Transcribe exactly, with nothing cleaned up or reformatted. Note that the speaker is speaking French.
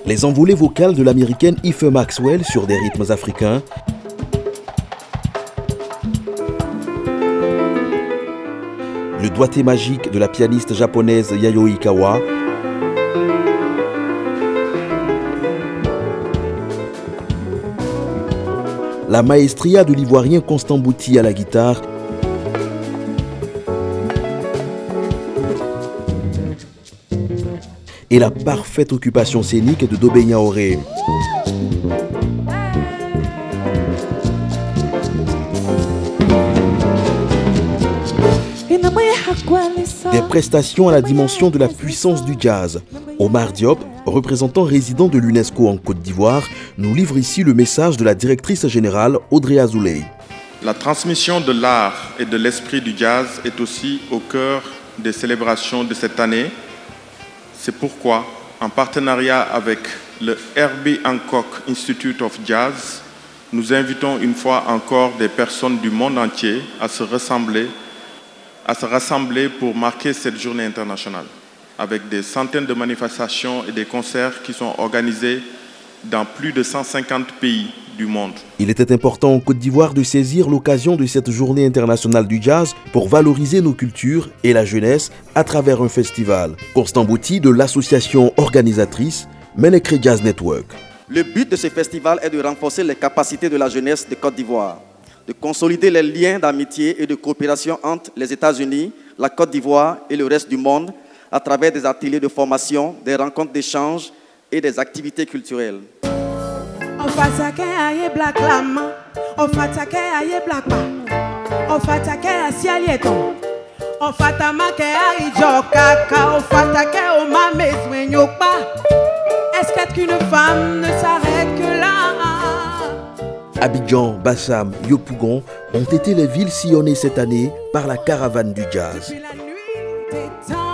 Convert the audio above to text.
Les envolées vocales de l'américaine Ife Maxwell sur des rythmes africains. Le doigté magique de la pianiste japonaise Yayoi Kawa. La maestria de l'ivoirien Constant Bouty à la guitare. Et la parfaite occupation scénique de Dobé Niaoré. Des prestations à la dimension de la puissance du jazz. Omar Diop, représentant résident de l'UNESCO en Côte d'Ivoire, nous livre ici le message de la directrice générale Audrey Azoulay. La transmission de l'art et de l'esprit du jazz est aussi au cœur des célébrations de cette année. C'est pourquoi, en partenariat avec le Herbie Hancock Institute of Jazz, nous invitons une fois encore des personnes du monde entier à se rassembler, à se rassembler pour marquer cette journée internationale, avec des centaines de manifestations et des concerts qui sont organisés dans plus de cent cinquante pays du monde. Il était important en Côte d'Ivoire de saisir l'occasion de cette journée internationale du jazz pour valoriser nos cultures et la jeunesse à travers un festival. Constant Bouty de l'association organisatrice Menekre Jazz Network. Le but de ce festival est de renforcer les capacités de la jeunesse de Côte d'Ivoire, de consolider les liens d'amitié et de coopération entre les États-Unis, la Côte d'Ivoire et le reste du monde à travers des ateliers de formation, des rencontres d'échange et des activités culturelles. Est-ce qu'une femme ne s'arrête que là? Abidjan, Bassam, Yopougon ont été les villes sillonnées cette année par la caravane du jazz. Depuis la nuit des temps.